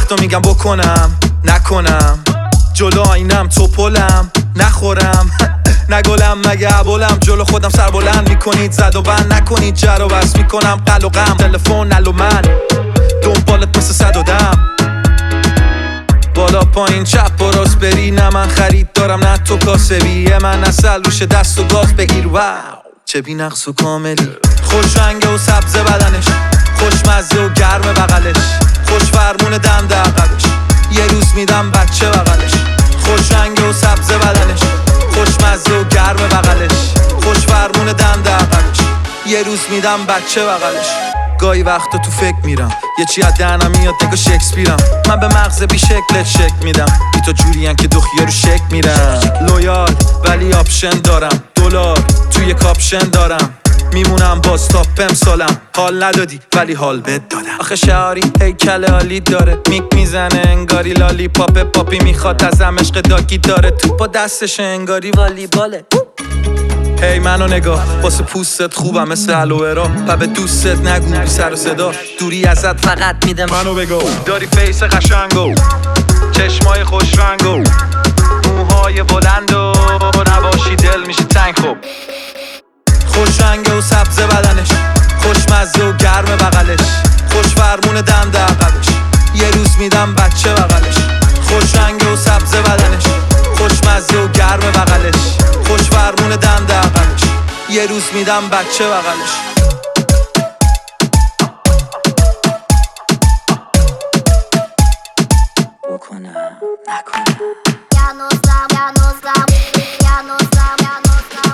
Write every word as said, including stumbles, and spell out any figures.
وقتا میگم بکنم نکنم، جلو آینم توپلم نخورم نگلم مگه عبالم، جلو خودم سر بلند میکنید زد و بند نکنید جر و بس میکنم قل و غم، تلفن نل و من دنبالت مثل صد و دم، بالا پایین چپ و راست بری، نه من خرید دارم نه تو کاسبی، من اصل روش دست و گاز بگیر. واو چه بی نقص و کاملی، خوش رنگه و سبز بدنش، خوشمزه و گرم بغلش، خوش فرمون دنده عقبش، یه روز میدم بچه بغلش، خوش رنگه و سبز بدنش، خوشمزه و گرم بغلش، خوش فرمون دنده عقبش، یه روز میدم بچه بغلش. گاهی وقتا تو فکر میرم یه چی از دهنم میاد نگاه شکسپیرم، من به مغز بی شکلت شک میدم، بی تو جورین که دو خیارو شک میرم، لویال ولی آپشن دارم، دلار توی کاپشن دارم، میمونم باز تا پم سالم، حال ندادی ولی حال بد دادم. آخه شعاری هیکل عالی داره، میک میزنه انگاری لالی پاپ، پاپی میخواد ازم عشق داگی داره، تو با دستش انگاری والی باله. هی hey, منو نگاه واسه پوستت خوبم مثل الوئرا، و به دوستت نگو بی سر و صدا، دوری ازت فقط میده منو بگو، داری فیس قشنگو چشمای خوش رنگو موهای بلند و نباشی دل میشه تنگ، خوب خوش رنگه و سبز بدنش، خوشمزه و گرم بغلش، خوش فرمون دنده عقبش، یه روز میدم بچه بغلش، خوش رنگه و سبز بدنش، خوشمزه و گرم بغلش، خوش فرمون دنده عقبش، یه روز میدم بچه بغلش. بکنم نکنم.